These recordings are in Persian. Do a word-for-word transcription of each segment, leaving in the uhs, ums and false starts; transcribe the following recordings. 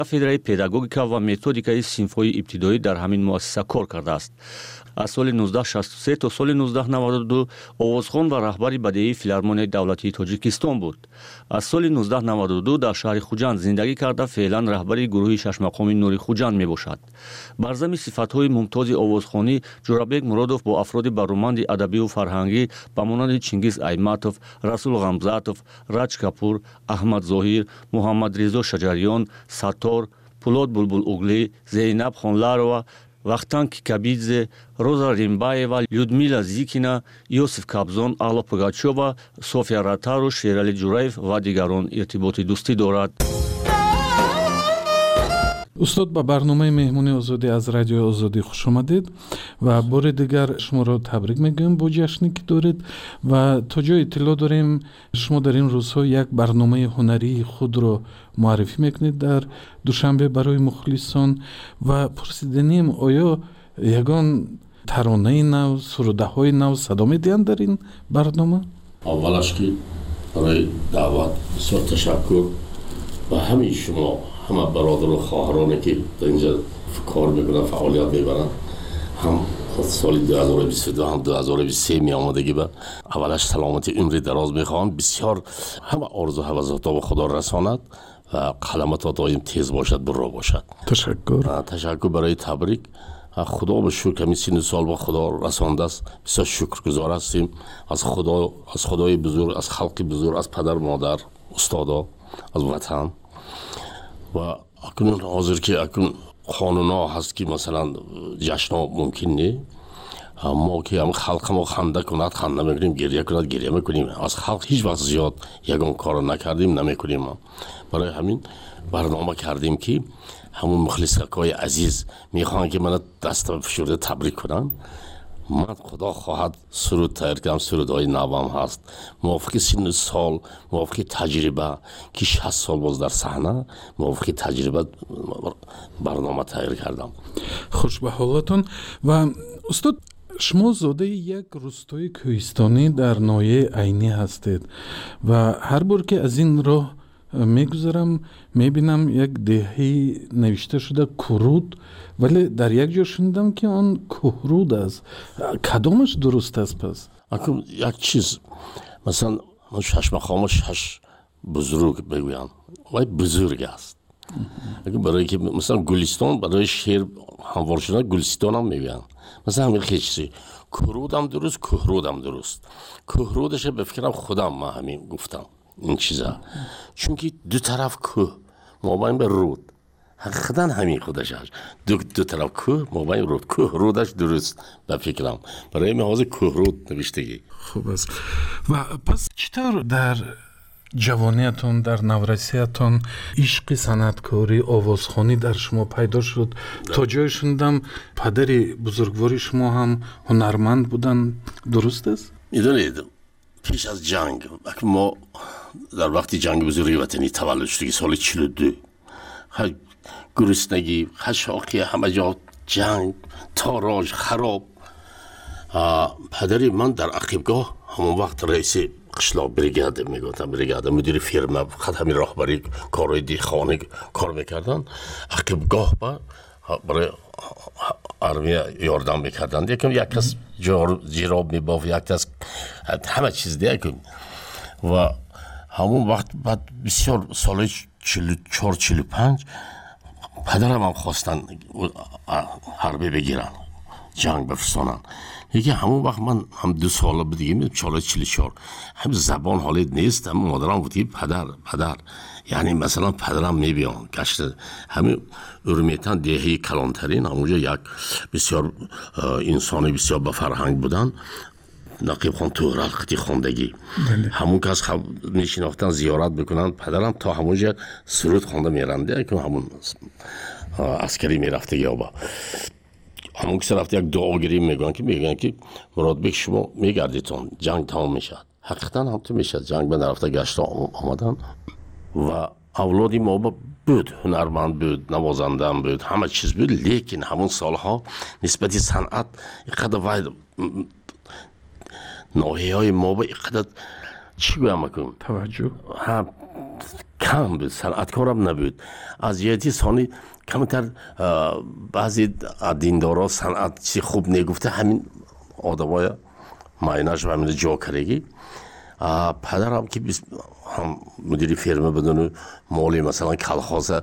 кафедраи педагогика ва методикаи синфҳои ибтидоӣ дар ҳамин муассиса кор кардааст. аз соли нуздаҳ шасту се то соли нуздаҳ наваду ду овозхон ва раҳбари бадеии филармонияи давлатии тоҷикистон буд. аз соли нуздаҳ наваду ду дар шаҳри хуҷанд зиндагӣ карда феълан раҳбари гурӯҳи шашмақоми нури хуҷанд мебошад. бар замми сифатҳои мумтози овозхонӣ ҷурабек муродов бо афроди баруманди адабию фарҳангӣ ба монанди Чингиз Айматов, Расул Ғамзатов, Раҷ Капур, Аҳмад Зоҳир, Муҳаммадрезо Шаҷарён, Саттор, Пулод Булбулуглӣ, Зейнаб Хонларова, Вахтан Кикабидзе, Роза Римбаева, Людмила Зикина, Йосиф Кабзон, Алло Пугачёва, София Ратару, Шерали Ҷураев ва дигарон иртиботи дӯстӣ дорад. устод ба барномаи меҳмони озодӣ аз радиои озодӣ хуш омадед ва бори дигар шуморо табрик мегӯем бо ҷашне ки доред ва то ҷо иттилоъ дорем шумо дар ин рӯзҳо як барномаи ҳунарии худро муаррифӣ мекунед дар душанбе барои мухлисон ва пурсиданем оё ягон таронаи нав, сурудаҳои нав садо медиҳанд дар ин барнома? аввалаш ки барои даъват бисёр ташаккур ва ҳамаи шумо ҳама бародару хоҳароне ки дар инҷа кор мекунанд, фаъолият мебаранд, ҳам соли ду ҳазору бисту ду ҳам ду ҳазору бисту се меомадагӣ ба аввалаш саломати умри дароз мехоҳам. бисёр ҳама орзу ҳавасотро ба худо расонад ва қаламато доим тез бошад, бурро бошад. ташаккур. ташаккур барои табрик. худо ба шукр ҳамин синну сол ба худо расондааст. бисёр шукргузор ҳастем аз худо, аз худои бузург, аз халқи бузург, аз падар, модар, устодо, аз ватан. ва акнун ҳозир ки акнун қонунҳо ҳаст ки масалан ҷашнҳо мумкин не, мо ки ҳам халқамо ханда кунад ханда мекунем, гирья кунад гирья мекунем. аз халқ ҳеҷ вақт зиёд ягон корро накардем, намекунем. барои ҳамин барнома кардем ки ҳамун мухлисакои азиз мехоҳанд ки мана даста фишурда табрик кунанд. ман худо хоҳад суруд тайёр кардам, сурудҳои навам ҳаст мувофиқи синну сол, мувофиқи таҷриба ки шаст сол боз дар саҳна, мувофиқи таҷриба барнома тайёр кардам. хуш ба ҳолатон. ва устод шумо зодаи як рӯстои кӯҳистонӣ дар ноҳияи Айнӣ ҳастед ва ҳар бор ки аз ин роҳ мегузарам мебинам як деҳаи навишта шуда Куруд, вале дар як ҷо шунидам ки он Кӯҳруд аст. кадомаш дуруст аст пас? акун як чиз масалан шашмақомо шаш бузург мегӯянд, вай бузург аст. барое ки масалан Гулистон барои шер ҳамвор шудан Гулистонам мегӯянд. масалан ҳамин хел чизе Кӯрудам дуруст, Кӯҳрудам дуруст. Кӯҳрудаш ба фикрам худам ма ҳамин гуфтам این چیزا، چون که دو طرف کوه مابین به رود حقیقتا همین خودش هست. دو, دو طرف کوه مابین رود، کوه رودش درست به فکرم برای محاضر کوه رود نوشتگی. خوب است. و پس چطور در جوانیتون، در نورسیتون عشق صنعتکاری، آوازخوانی در شما پیدا شد؟ تا جای شنیدم پدری بزرگواری شما هم هنرمند بودن، درست است؟ میدونید پیش از جنگ ما در وقتی جنگ بزرگی وطنی تولد شدگی سال چهل و دو گرسنگی، خشاکی، همه جا جنگ، تاراج، خراب. پدری من در عقیبگاه همون وقت رئیس قشلاق بریگاده میگفتن، بریگاده مدیر فرما خط همین راهبری کارهای دیخانه کار میکردن. عقیبگاه با برای آرمیا یاردم میکردن. یکم یک کس جراب میبافت، یک کس همه چیز دیگه. و همون وقت بعد بسیار سال چهل و چهار چهل و پنج پدرم هم خواستن حربی بگیرن، جنگ بفرستانن. یکی همون وقت من هم دو ساله بودیم، چهل و چهار هم زبان حالی نیست، هم مادرم بودی پدر پدر یعنی مثلا پدرم میبیان گشت همین ارمیتن دهی کلانترین همونجا یک بسیار انسانی بسیار با فرهنگ بودن. نقیب خان تهرال خطی خوندگی همون کس میشناختن زیارت بکنن. پدرم تا همونجا سرود خونده میرنده که همون عسکری میرفته یا با همون کسی رفته یک دعاگیری میگن که میگن که مراد بک شما میگردیتون جنگ تمام میشد. حقیقتا هم تو میشد. جنگ به نرفته گشت آمدن و اولادی ما بود، هنرمند بود، نوازنده بود، همه چیز بود. لیکن همون سالها نسبتی صنعت اینقدر واید ناحیه های ما با اینقدر چی گویم میکنم توجه هم کم بود، صنعتکارم نبود. از جهتی ثانی کمتر بعضی دیندارا صنعت چی خوب نگفته، همین آدمای مایناش و همین جاکرگی. پدرم که هم مدیری فرمه بدون مالی مثلا کلخاز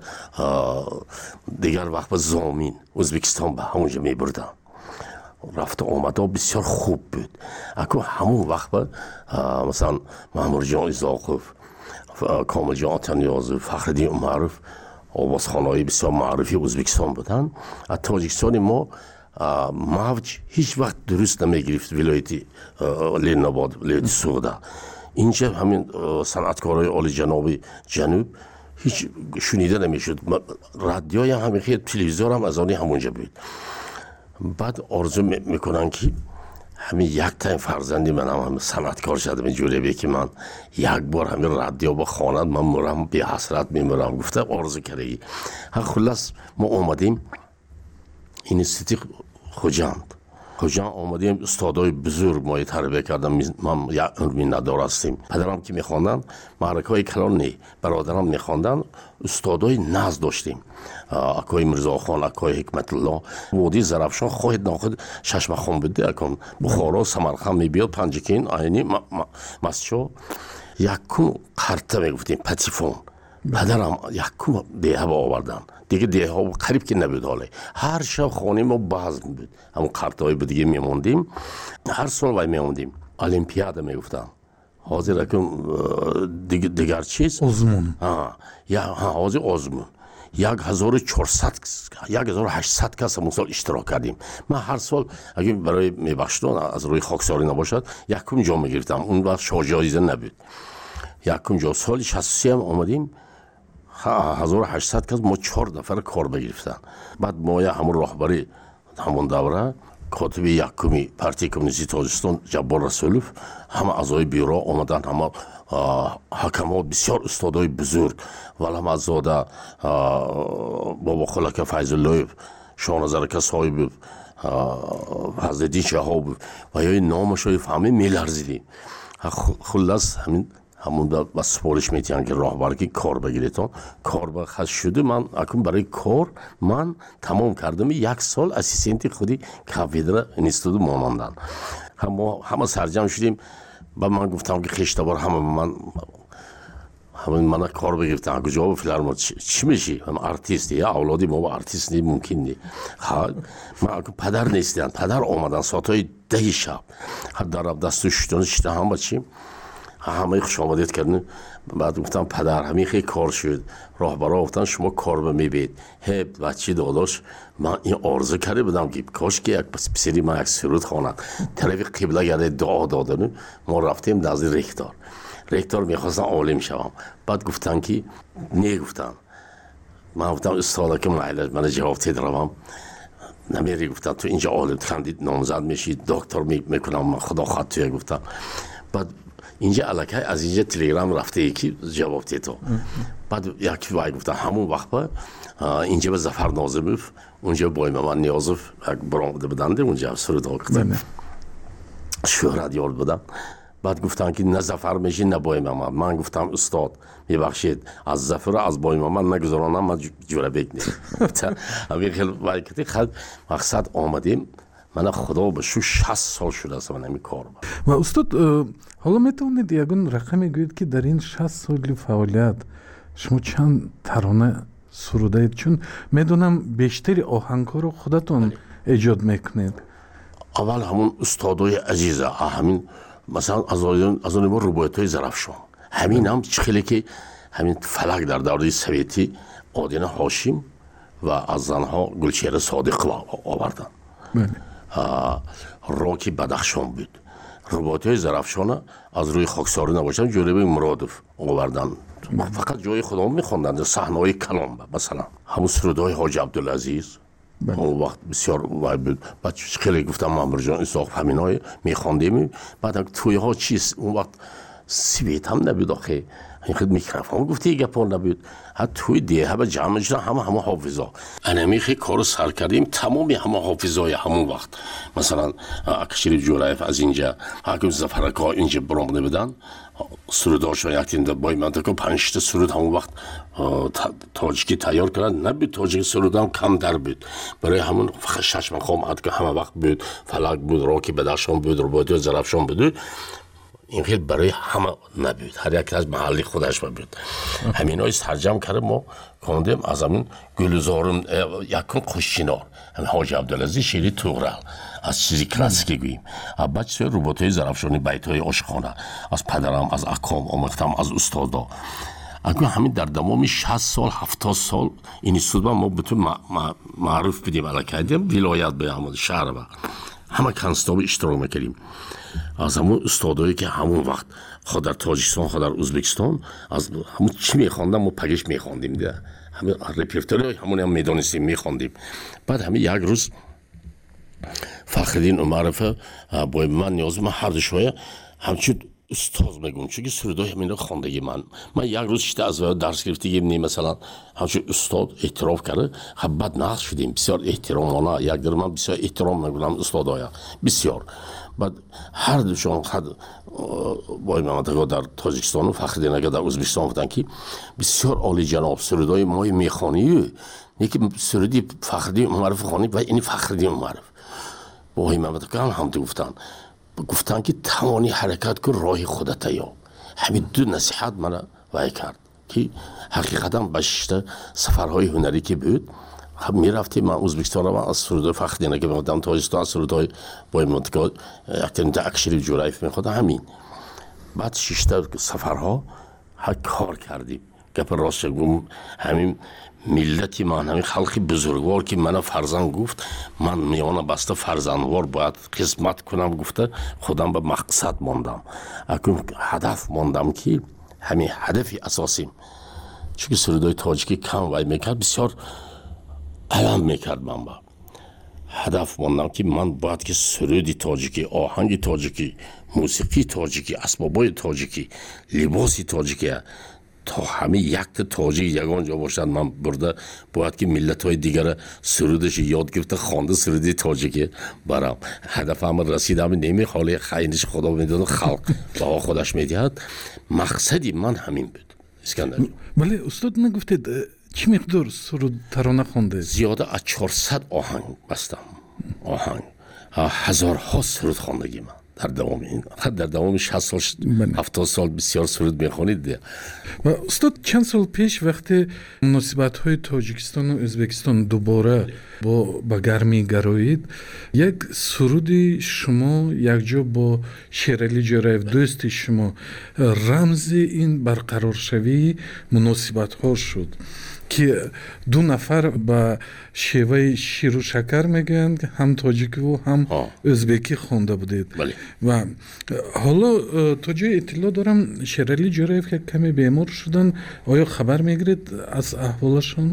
دیگر وقت به زامین ازبکستان به همونجا می بردن. رفت آمده بسیار خوب بود. اکنون همون وقت به مثلا مامور جان ازاقف، کامل جان آتانیازو، فخردین معروف آوازخانه‌های بسیار معروفی ازبکستان بودن. از تاجیکستان ما موج هیچ وقت درست نمیگرفت ولایتی لناباد، ولایتی سوغده. اینجا همین صنعتکارای عالی جنابی جنوب هیچ شنیده نمیشد. رادیوی هم خیلی تلویزیون هم از آنی همونجا بود. بعد آرزو میکنن که همین یک تا فرزندی من هم, هم صنعتکار شدم اینجوری به که من یک بار همین رادیو با خواند من مرم بی حسرت میمرم. گفته آرزو کردی. خلاص ما اومدیم اینستیتوت خوجند خوجند آمدیم. استادای بزرگ ما تربیت کردم. من یک عمری ندار هستیم. پدرم که میخواندن معرکه های کلان نی، برادرم میخواندن استادای ناز داشتیم. اکای مرزا خان، اکای حکمت الله، وادی زرافشان خواهد ناخد شش مخان بده. اکن بخارا سمرقند میبیاد پنجکین عینی مسجد یکم قرطه میگفتیم پتیفون. پدرم یکم دیه با آوردن دیگه. دیه ها قریب که نبود. حاله هر شب خانه ما بازم بود. همون قرطه های دیگه میموندیم. هر سال وای میموندیم. المپیاد میگفتن. حاضر اکن دیگر, دیگر چیز آزمون. ها یا حاضر آزمون. یک هزار و چهارصد یک هزار و هشتصد کس همون سال اشتراک کردیم. من هر سال اگه برای میبخشتون از روی خاکساری نباشد یکم جا میگرفتم. اون وقت شاجایزه نبود. یکم جا سال شصت و سه هم آمدیم. هزار و هشتصد کس ما چهار نفر کار بگرفتن. بعد ما یا همون راهبری همون دوره کاتب یکمی پارتی کمونیستی تاجیکستان جبار رسولوف، همه اعضای بیورو آمدن، همه حکمات بسیار استادای بزرگ ولهم ازاده بابا خلک فیض الله شاهنظر صاحب حضرتی شهاب و یا نامش رو فهمیم میلرزیدیم. خلاص همین همون با سپارش میتین که راهبر که کار بگیریتون کار بخش شده. من اکنون برای کار من تمام کردم. یک سال اسیستنتی خودی کافیدر اینستیتوت مانندن. همه همه سرجم شدیم. با من گفتم که خشته بار همه من همه من کار بگیرتن. کجا فیلارمون چی میشی؟ هم آرتیستی یا اولادی ما با آرتیست نی ممکن نی. ها من اکنون پدر نیستم. پدر آمدن ساعتای ده شب. حد در دستش شدن شده هم بچیم. همه خوش آمدید کردن. بعد گفتم پدر همین خیلی کار شد. راهبرا گفتن شما کار به میبید. هب بچی داداش من این عرضه کرده بودم که کاش که یک پسری من یک سرود خواند. طرف قبله گرده دعا دادن. ما رفتیم نزد رکتور. رکتور میخواستن عالم شوم. بعد گفتن که نه گفتن. من گفتم استاد که من من جواب تدرم نمیری. گفتن تو اینجا عالم کاندید نامزد میشی دکتر میکنم خدا خواهد توی. گفتم بعد اینجا علاقه از اینجا تلگرام رفته یکی جواب تیتو. بعد یکی وای گفتن همون وقت با اینجا به ظفر ناظموف اونجا با امام نیازوف برآمده بدنده اونجا سرود آقدن شهرت یاد بدم. بعد گفتن که نه ظفر میشی نه با امام. من گفتم استاد میبخشید از ظفر از با امام نگذارانم من جوره بگنیم. همین خیلی وای کتی خد مقصد آمدیم. من خدا به شو شصت سال شده است من همین کار با. و استاد حالا میتونید یگون رقمی گوید که در این شصت سال فعالیت شما چند ترانه سروده اید؟ چون میدونم بیشتری آهنگ‌ها رو خودتون ایجاد میکنید. اول همون استادای عزیزه همین مثلا از اون از اون ما روبایت‌های زرافشان همین هم خیلی که همین فلک در دوره سویتی آدینه هاشم و از زنها گلچهره صادق آوردن. بله. راکی بدخشان بود. رباطی زرافشان از روی خاکساری نباشن جلوی مرادف آوردن. فقط جای خودمون میخوندن صحنه‌های کلام مثلا همون سرودهای حاج عبدالعزیز اون وقت بسیار وای بود. بعد خیلی گفتم مامور جان اسحاق همینای میخوندیم. بعد توی ها چیز اون وقت سویت هم نبود آخه این خود میکروفون گفتی گپان نبود. حتی توی دیه همه جمع شدن همه همه حافظا. انمی خیلی کارو سر کردیم تمامی همه حافظای همون وقت. مثلا اکشریف جورایف از اینجا حاکم زفرکا اینجا برامونه بدن. سروداشون یکتیم در بای منطقه پنج تا سرود همون وقت تاجیکی تیار کردن. نبود تاجیک سرود هم کم در بود. برای همون شش مقام عد که همه وقت بود. فلک بود، راکی بدخشان بود، رباطی و زرفشان بود. این خیلی برای همه نبود. هر یک از محلی خودش بود. همین هایی ترجمه کردیم ما کندیم از همین گلزارم یکم خوشچینار. همین حاج عبدالعزیز شیری توغرل. از چیزی کلاسیکی گوییم. بعد چه رباطی زرفشانی بیت‌های عاشقانه از پدرم، از اقام آموختم، از استادا. اگه همین در دمام شصت سال هفتاد سال این استودیو ما بتون معروف بدیم علاکردیم ولایت به همون شهر با همه کنستاب اشتراک میکردیم. از همون استادایی که همون وقت خود در تاجیکستان خود در ازبکستان از همون چی میخواندم ما پگش میخواندیم ده. همین رپرتوری همون هم میدونستیم میخواندیم. بعد همین یک روز فخرالدین عمرف با من نیاز من هر دوشویه همچون استاد میگم چون که سرودای همین خواندگی من من یک روز شده از درس گرفتیم نیم مثلا همچون استاد اعتراف کرده خب بعد نقص شدیم بسیار احترامانه یک در من بسیار احترام میگم استادایا بسیار. بعد هر دوشون خد با منطقه در تاجیکستان و فخرالدین اگر در ازبکستان بودن که بسیار عالی جناب سرودای مای میخوانی یکی سرودی فخرالدین عمرف خوانی و این فخرالدین عمرف با این منطقه هم هم گفتن گفتن که توانی حرکت کن راه خودت یا همین دو نصیحت من وای کرد که حقیقتا بشته سفرهای هنری که بود خب میرفتیم من ازبکستان رو از سرودای فخرالدین که می‌گفتم تاجیکستان سرودای با این منطقه اکتر اکشریف جورایف میخواد همین. بعد ششته سفرها ها کار کردیم گپ راست گم همین ملتی من همین خلقی بزرگوار که من فرزند گفت من میانه بسته فرزندوار باید خدمت کنم گفته خودم به مقصد ماندم اکنون هدف ماندم که همین هدفی اساسیم چون سرودای تاجیکی کم وای میکرد بسیار علم میکرد من با هدف ماندم که من باید که سرودی تاجیکی آهنگ تاجیکی موسیقی تاجیکی اسبابای تاجیکی لباسی تاجیکی تا همه یک تاجیک یگان جا باشد من برده باید که ملت های دیگر سرودش یاد گرفته خوانده سرودی تاجیکی برام هدف هم رسیدم نمی حالی خیلیش خدا میداد خلق با خودش میدهد مقصدی من همین بود. اسکندر ولی استاد نگفتید چی مقدار سرود ترانه خوانده؟ زیاده از چهارصد آهنگ بستم آهنگ هزارها سرود خواندگی من در دوام این در دوام شصت سال هفتاد سال بسیار سرود میخوانید. و استاد چند سال پیش وقتی مناسبت های تاجیکستان و ازبکستان دوباره با با گرمی گرایید یک سرودی شما یک جا با شیرعلی جورایف دوست شما رمز این برقرار شوی مناسبت ها شد که دو نفر با شیوه شیر و شکر میگن هم تاجیکی و هم ازبکی خونده بودید بله. و حالا تا جای اطلاع دارم شیرعلی جورایف که کمی بیمار شدن آیا خبر میگیرید از احوالشان؟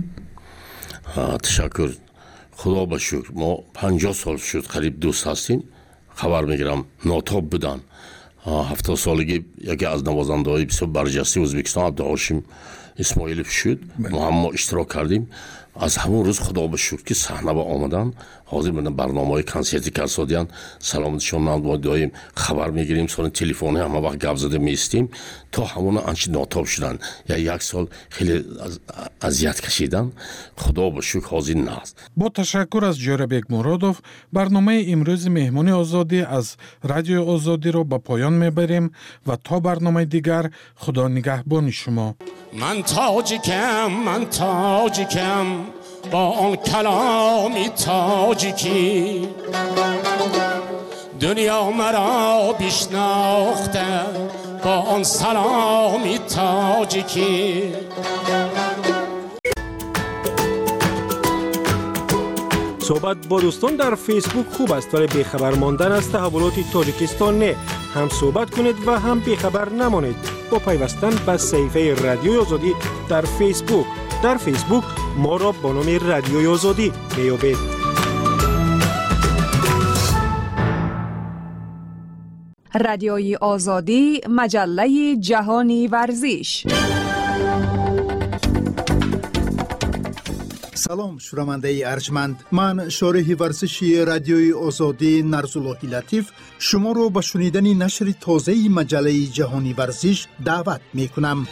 تشکر خدا با شکر ما پنجاه سال شد قریب دوست هستیم خبر میگیرم ناتاب بودن هفتاد سالگی یکی از نوازنده های بسیار برجسته ازبکستان عبدالهاشم اسماعیلوف شد ما هم اشتراک کردیم از همون روز خدا به شکر که صحنه با آمدن حاضر بودن برنامه های کنسرتی کسادیان سلامتشون من دایم خبر میگیریم سال تلفنی هم وقت گپ زده میستیم تا همون انچ ناتاب شدن یا یک سال خیلی اذیت کشیدن خدا به شکر حاضر نست. با تشکر از جوربک مرادوف برنامه امروز مهمانی آزادی از رادیو آزادی رو به پایان میبریم و تا برنامه دیگر خدا نگهبان شما. من تاجیکم من تاجیکم با آن کلامی تاجیکی دنیا مرا بشناخته با آن سلامی تاجیکی. صحبت با دوستان در فیسبوک خوب است ولی بیخبر ماندن از تحولات تاجیکستان نه. هم صحبت کنید و هم بیخبر نمانید با پیوستن به صفحه رادیوی آزادی در فیسبوک. در فیسبوک ما را با نام رادیوی آزادی میابید. رادیوی آزادی، مجله جهانی ورزش. سلام شنونده ارجمند، من شارح ورزشی رادیوی آزادی نرزالله لطیف شما رو به شنیدن نشر تازه مجله جهانی ورزش دعوت می کنم.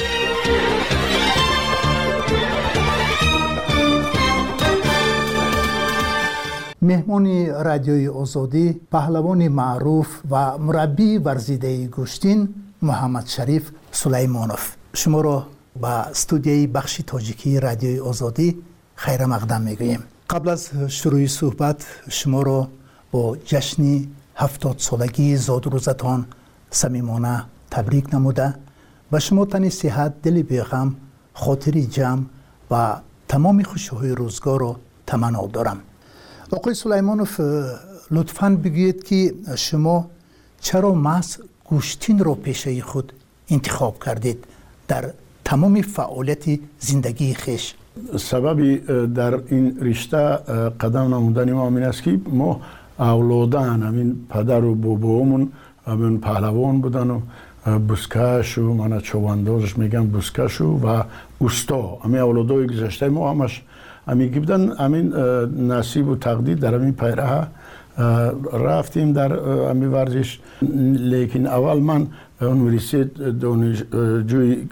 مهمان رادیوی آزادی پهلوان معروف و مربی ورزیده گوشتین محمد شریف سلیمانوف شما را به استودیوی بخش تاجیکی رادیوی آزادی خیر مقدم میگوییم. قبل از شروع صحبت شما را با جشن هفتاد سالگی زادروزتان صمیمانه تبریک نموده و شما تن صحت، دل بیغم، خاطری جمع و تمام خوشی‌های روزگار را تمنا دارم. آقای سلیمانوف لطفاً بگویید که شما چرا محض گوشتین را پیشه خود انتخاب کردید در تمام فعالیت زندگی خیش؟ سببی در این رشته قدم نمودن ما این است که ما اولادان همین پدر و بابامون همین پهلوان بودن و بزکش و من چواندازش میگم بزکش و اوستا همین اولادای گذشته ما همش همین بودن. همین نصیب و تقدیر در همین پیراه رفتیم در همین ورزش. لیکن اول من اونوریسیت دانشجوی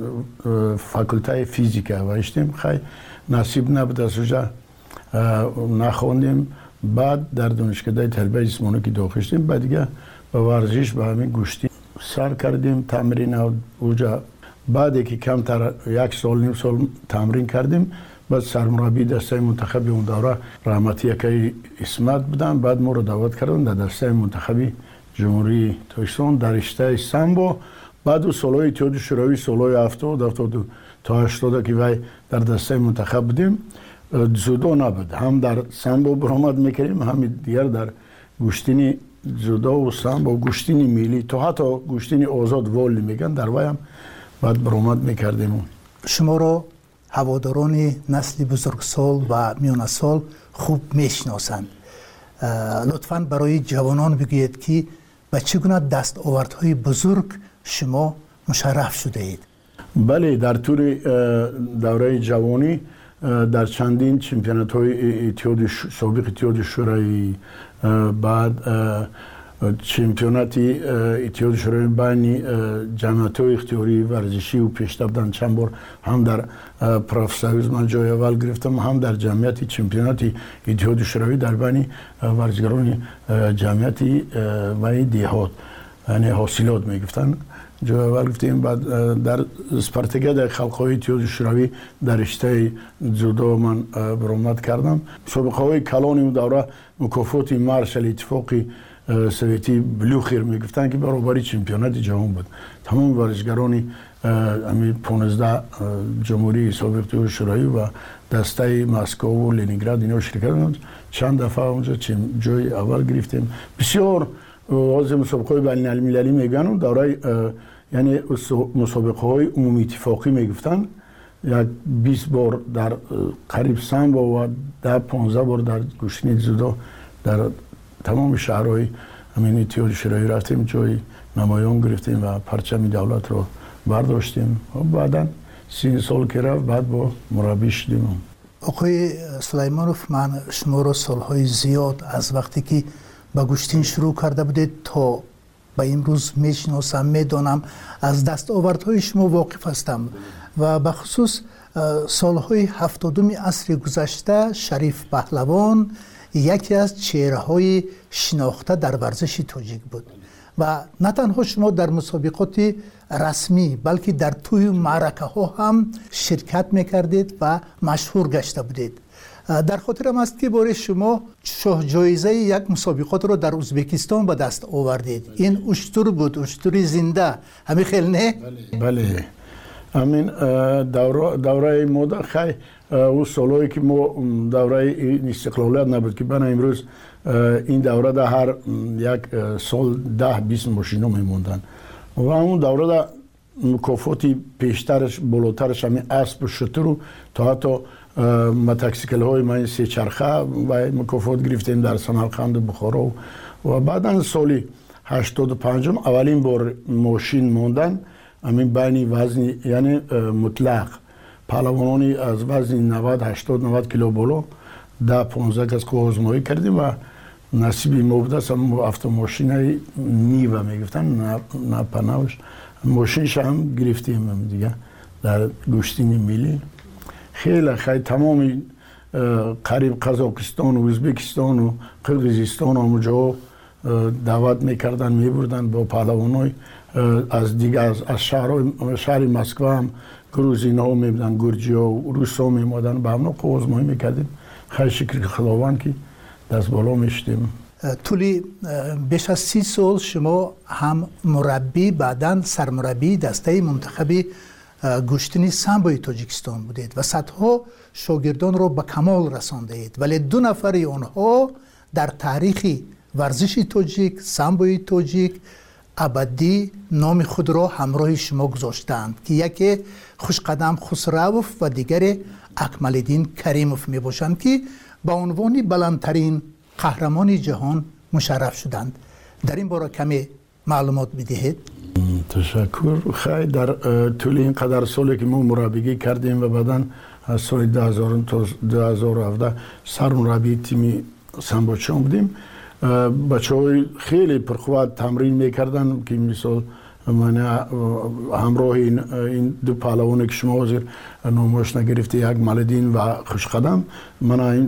فاکولته فیزیک وایشتیم، خیلی نصیب نبود از اونجا نخوندیم. بعد در دانشکده تربیت جسمانی که داخل شدیم، بعد دیگه به ورزش به همین گوشتی سر کردیم تمرین اونجا. بعد که کمتر یک سال نیم سال تمرین کردیم، بعد سرمربی دسته منتخبی اون دوره رحمتی یکی اسمت بودن. بعد ما رو دعوت کردن در دسته منتخبی جمهوری تاجیکستان در رشته سامبو. بعد و سالهای اتحاد شوروی سالهای هفتاد هفتاد تا هشتاد که وای در دسته منتخب بودیم. جودو نبود، هم در سامبو برآمد میکردیم، هم دیگر در گوشتینی جودو و سامبو، گوشتینی ملی، تو حتی گوشتینی آزاد والی میگن در وای هم بعد برآمد میکردیم. شما رو هواداران نسل بزرگسال و میانه سال خوب میشناسند. لطفاً برای جوانان بگویید که به چگونه دستاوردهای بزرگ شما مشرف شده اید؟ بله، در طول دوره جوانی در چندین چمپیونات های اتحاد سابق اتحاد شوروی، بعد چمپیوناتی اتحاد شوروی بین جمعیت های اختیاری ورزشی و پیشرفت بودن. چند بار هم در پروفسویز من جای اول گرفتم، هم در جمعیت چمپیوناتی اتحاد شوروی در بین ورزشکاران جمعیتی و دیهات، یعنی حاصلات میگفتن، جای اول گرفتیم. بعد در اسپارتاکیاد خلق‌های اتحاد شوروی در رشته جودو من برآمد کردم. سابقه های کلان اون دوره مکافات مارشال اتفاقی سویتی بلوخیر میگفتن که برابری چمپیونات جهان بود. تمام ورزشکاران همین پانزده جمهوری سابق شوروی و دسته مسکو و لنینگراد اینا شرکت کردند. چند دفعه اونجا جای اول گرفتیم. بسیار از مسابقه بین المللی میگن دوره، یعنی مسابقه های عمومی اتفاقی میگفتن. یک بیست بار در قریب سامبو و ده پانزده بار در گوشتین جودو در تمام شهرهای همین اتحاد شوروی رفتیم، جای نمایان گرفتیم و پرچم دولت رو برداشتیم. و بعدا سی سال که رفت بعد با مربی شدیم. آقای سلیمانوف، من شما رو سالهای زیاد از وقتی که به گوشتین شروع کرده بودید تا به امروز میشناسم، میدانم، از دستاوردهای شما واقف هستم و به خصوص سالهای هفتادم عصر گذشته شریف پهلوان یکی از چهره‌های شناخته در ورزش تاجیک بود و نه تنها شما در مسابقات رسمی بلکه در توی معرکه ها هم شرکت میکردید و مشهور گشته بودید. در خاطرم است که باره شما شاه جایزه یک مسابقات رو در ازبکستان به دست آوردید. این اشتر بود، اشتر زنده، همین خیلی نه؟ بله، همین دوره دوره ما خیلی او سالهایی که ما دوره استقلالیت نبود که بنا امروز این دوره در هر یک سال ده بیست ماشینا میموندن و اون دوره در مکافاتی پیشترش بالاترش همین اسب و شتر تا حتی متکسیکل های من سه چرخه و مکافات گرفتیم در سمرقند و بخارا و بعدا سالی هشتاد و پنج اولین بار ماشین موندن همین بین وزن یعنی مطلق پهلوانانی از وزن نود هشتاد نود کیلو بالا ده پانزده کس که آزمایی کردیم و نصیبی ما بوده است. هم автомاشین های نیوه میگفتن نه پناهش ماشینش هم گرفتیم هم دیگه در گشتین ملی. خیلی خیلی تمامی قریب قزاقستان و ازبکستان و قرقیزستان همونجا دعوت میکردن میبردن با پهلوانای از دیگه از, از شهر, شهر مسکو هم گروزین ها میبودن گرجی ها و روس ها میمودن به همنا آزمایی میکردیم. خیلی شکر خداوند که دست بالا میشتیم. طولی بیش از سی سال شما هم مربی بعداً سرمربی دسته منتخب گشتنی سامبوی تاجیکستان بودید و صدها شاگردان را به کمال رسانده اید، ولی دو نفر آنها در تاریخ ورزش تاجیک سامبوی تاجیک ابدی نام خود را همراه شما گذاشتند که یکی خوشقدم خسروف و دیگر اکمالدین کریموف می باشند که با عنوان بلندترین قهرمان جهان مشرف شدند. در این باره کمی معلومات بدهید. تشکر. خیلی در طول این قدر سالی که ما مربیگی کردیم و بعداً از سال دو هزار تا دو هزار و هفده سرمربی تیم سامبوچان بودیم. بچه های خیلی پرقوت تمرین میکردن که مثال من همراه این, این دو پهلوانی که شما حاضر نامش نگرفته یک مالدین و خوشقدم من این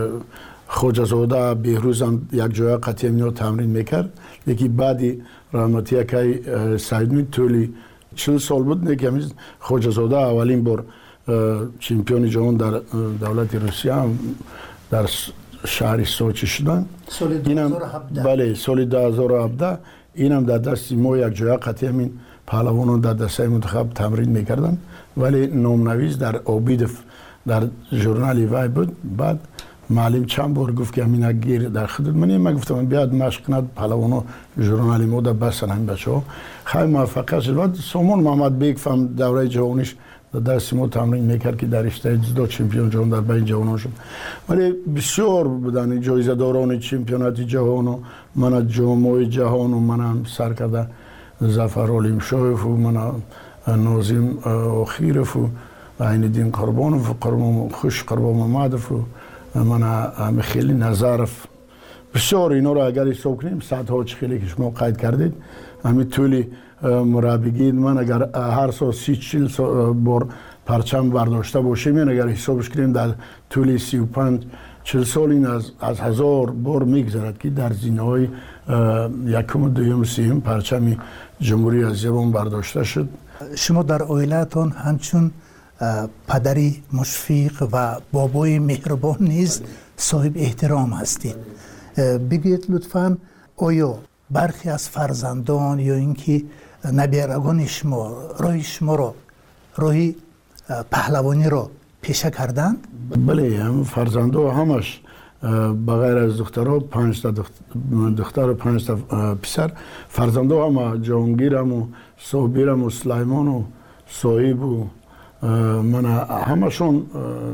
خوجزاده بهروز هم یک جای قطعی اینا تمرین میکرد. یکی بعدی رحمتی که سعیدمی طولی چل سال بود نه که خوجزاده اولین بار چمپیون جهان در دولت روسیه هم در شهر سوچی شدن. سال دو هزار و هفده. بله سال دو هزار و هفده اینم در دست ما یک جای قطعی همین پهلوانان در دسته منتخب تمرین میکردن، ولی نامنویس در اوبیدف در ژورنال وای بود. بعد معلم چند بار گفت که همین گیر در خدمت منی. من گفتم بیاد مشق کند پهلوانا ژورنال ما در بسن همین بچه‌ها. خیلی موفق شد. بعد سامان محمد بیگ فهم دوره جوانیش در دست ما تمرین میکرد که در رشته جودو چمپیون جهان در بین جوانان شد. ولی بسیار بودن جایزه داران چمپیونات جهان و من جام جهان و منم سر کرده ظفر علیم شایف و من ناظم آخیرف و عین‌الدین قربانوف و قربان خوش قربان محمدف و من خیلی نظرف. بسیار اینا رو اگر حساب کنیم صدها خیلی که شما قید کردید همین طولی مربیگی من اگر هر سال سی چل بار پرچم برداشته باشیم این اگر حسابش کنیم در طول سی و پنج چل سال این از, از هزار بار میگذرد که در زینه های یکم و دویم سیم پرچم جمهوری اسلامی برداشته شد. شما در عائلتان همچون پدری مشفق و بابای مهربان نیز صاحب احترام هستید. بگید لطفاً آیا برخی از فرزندان یا اینکه نبیرگان شما راه شما را راه پهلوانی را پیشه کردند؟ بله هم فرزندا همش بغیر از دخترها پنج تا دختر و پنج تا پسر فرزندا هم جهانگیرم و صابیرم و سلیمان و صاحب و من همشون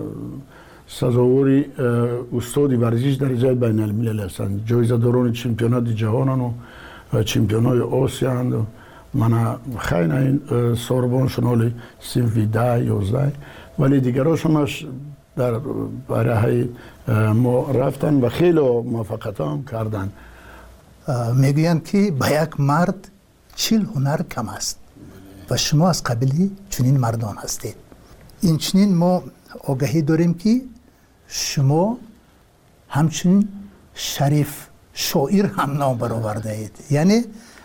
سزاوری استادی ورزش درجه بین الملل هستند. جایزه داران چمپیونات جهان و چمپیونات آسیا هستند. من خیلی این سوربان شنالی صنف ده یازده ولی دیگرش همش در برای ما رفتن و خیلی موفقیت هم کردن. میگویند که به یک مرد چهل هنر کم است و شما از قبیل چنین مردان هستید. این چنین ما آگاهی داریم که شما همچنین شریف شاعر هم نام برآورده اید. یعنی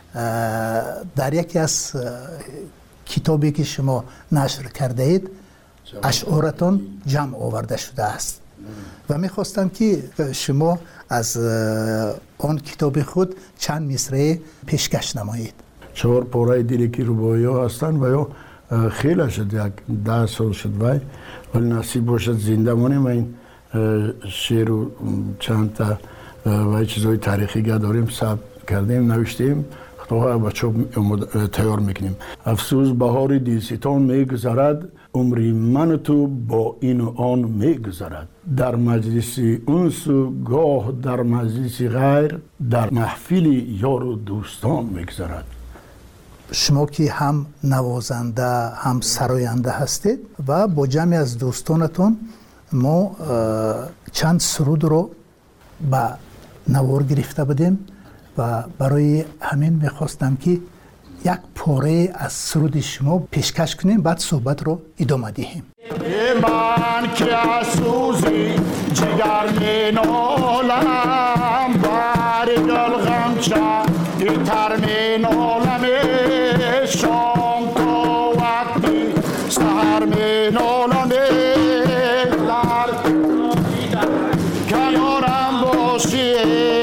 در یکی از کتابی که شما نشر کرده اید اشعارتان جمع آورده شده است و میخواستم که شما از آن کتاب خود چند مصرع پیشکش نمایید. چهار پاره دیلی که رباعی ها هستن و یا خیلی شد یک ده سال شد وای ولی نصیب باشد زنده مانیم و این شعر و چند تا و چیزهای تاریخی که داریم ثبت کردیم نوشتیم خطاها بچه تیار میکنیم. افسوس بهار دیلستان میگذرد عمری من و تو با این و آن میگذرد. در مجلس انس و گاه در مجلس غیر، در محفل یار و دوستان میگذرد. شما که هم نوازنده هم سراینده هستید و با جمعی از دوستانتون ما چند سرود رو به نوار گرفته بودیم و برای همین میخواستم که یک پاره از سرود شما پیشکش کنیم، بعد صحبت رو ادامه دهیم. من که از سوزی جگر می نالم، بر دل غمچه تر می نالم، شام تا وقتی سهر می نالم، کنارم باشی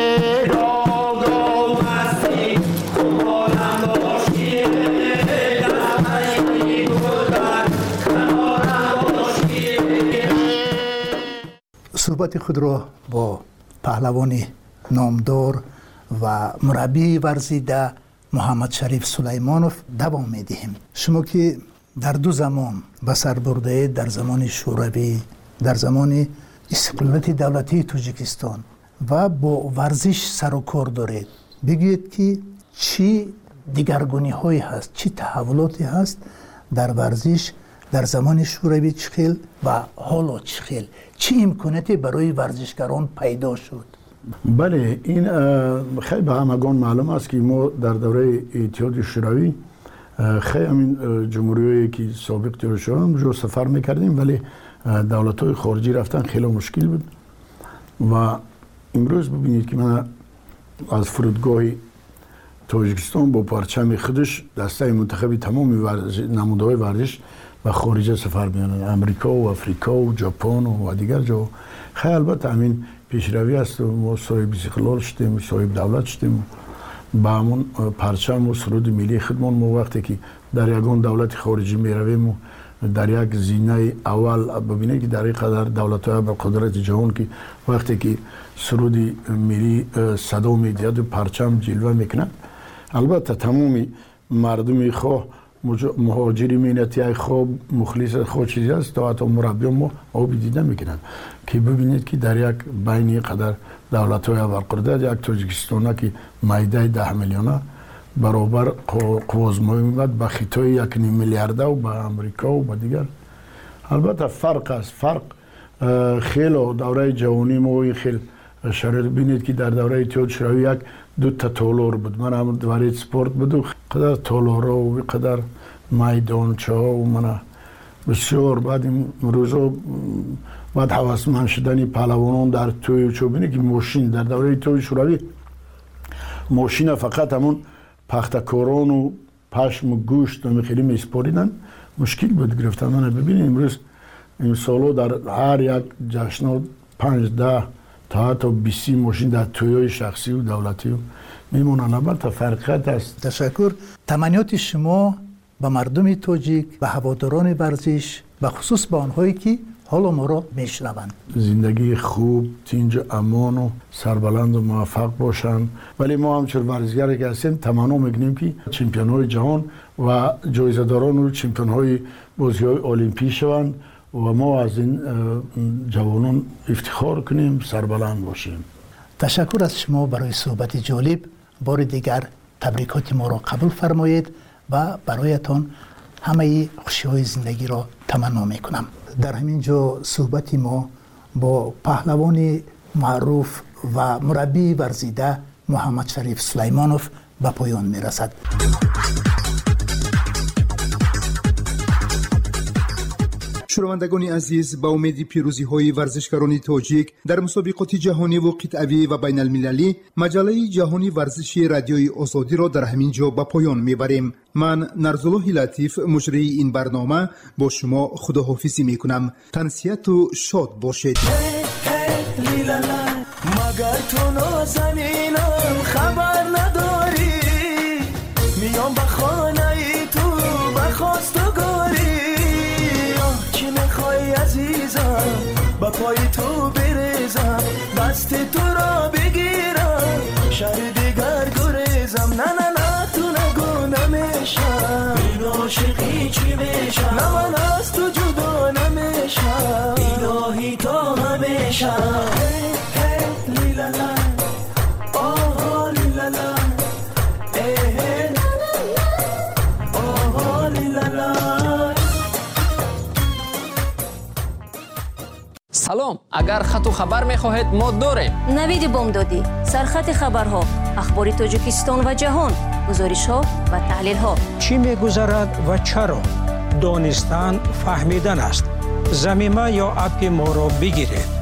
صحبت خود را با پهلوان نامدار و مربی ورزیده محمد شریف سلیمانوف دوام میدهیم. شما که در دو زمان به سر برده، در زمان شوروی، در زمان استقلالیت دولتی تاجیکستان و با ورزش سر و کار دارید، بگویید که چی دیگرگونی هایی هست، چی تحولاتی هست در ورزش در زمان شوروی چخیل و حالا چخیل، چی امکاناتی برای ورزشکاران پیدا شد؟ بله، این خیلی به همگان معلوم است که ما در دوره اتحاد شوروی خیلی همین جمهوریایی که سابق تیر شدن جو سفر میکردیم، ولی دولت‌های خارجی رفتن خیلی مشکل بود و امروز ببینید که من از فرودگاه تاجیکستان با پرچم خودش دسته منتخبی تمام نمودهای ورزش و خارج سفر می‌کنند، امریکا و افریقا و ژاپن و دیگر جا. خیلی البته همین پیشروی است و ما صاحب استقلال شدیم، صاحب دولت شدیم، با همون پرچم و سرود ملی خودمان ما وقتی که در یگان دولت خارجی میرویم در یک زینه اول ببینید که در این قدر دولت‌های با قدرت جهان که وقتی که سرود ملی صدا می‌دهد و پرچم جلوه می‌کند، البته تمام مردم خواه مهاجری مینتی خواب مخلص خود چیزی است تا حتی مربیان ما آبی دیده میکنند که ببینید که در یک بین قدر دولت های ابرقدرت یک تاجیکستان که مایده ده میلیونه برابر قوازمایی میمد به خطای یک نیم میلیارده و به امریکا و به دیگر. البته فرق است، فرق خیلی دوره جوانی ما خیلی شرایط بینید که در دوره اتحاد شوروی یک دو تا تالار بود، من هم دوره سپورت بود و قدر تالارا و قدر میدانچه ها و من بسیار بعد این روزا بعد حواسمند شدنی پهلوانان در توی چوبینی که ماشین در دوره اتحاد شوروی ماشین فقط همون پختکاران و پشم و گوشت و خیلی میسپاریدن، مشکل بود گرفتن. من ببینید امروز این سالو در هر یک جشن پنج ده تا حتی بیست ماشین در تویای شخصی و دولتی و میمونن. البته فرقیت است. تشکر. تمنیات شما به مردم تاجیک و هواداران ورزش و خصوص به آنهایی که حالا ما را میشنوند، زندگی خوب، تنج امان و سربلند و موفق باشند. ولی ما همچون ورزشگری که هستیم تمنا میکنیم که چمپیون های جهان و جایزه داران و چمپیون های بازی های المپیک شوند و ما از این جوانان افتخار کنیم، سربلند باشیم. تشکر از شما برای صحبت جالب. بار دیگر تبریکات ما را قبول فرمایید و برایتان همه خوشی های زندگی را تمنا میکنم. در همین جا صحبت ما با پهلوان معروف و مربی ورزیده محمد شریف سلیمانوف به پایان میرسد. شنوندگان عزیز، با امید پیروزی های ورزشکاران تاجیک در مسابقات جهانی و قطعی و بین المللی، مجله جهانی ورزشی رادیوی آزادی را در همین جا به پایان میبریم. من نرزالله لطیف مجری این برنامه با شما خداحافظی میکنم. تنسیت و شاد باشید. مگر تو نازنینم خبر نداری، میام به خانه تو بخواستگاری، چی میخوای عزیزم با پای تو بریزم، دست تو را بگیرم شهر دیگر گریزم. نه نه نه تو نگو نمیشم، این عاشقی چی میشم، نه من از تو میشم. لیلالا آها لیلالا آها لیلالا. سلام، اگر خط و خبر میخواهید ما داریم. نوید بامدادی، سرخط خبرها، اخبار تاجیکستان و جهان، گزارش ها و تحلیل ها. چی میگذرد و چرا؟ دانستن فهمیدن است. زمینه یا اپی ما را بگیرید.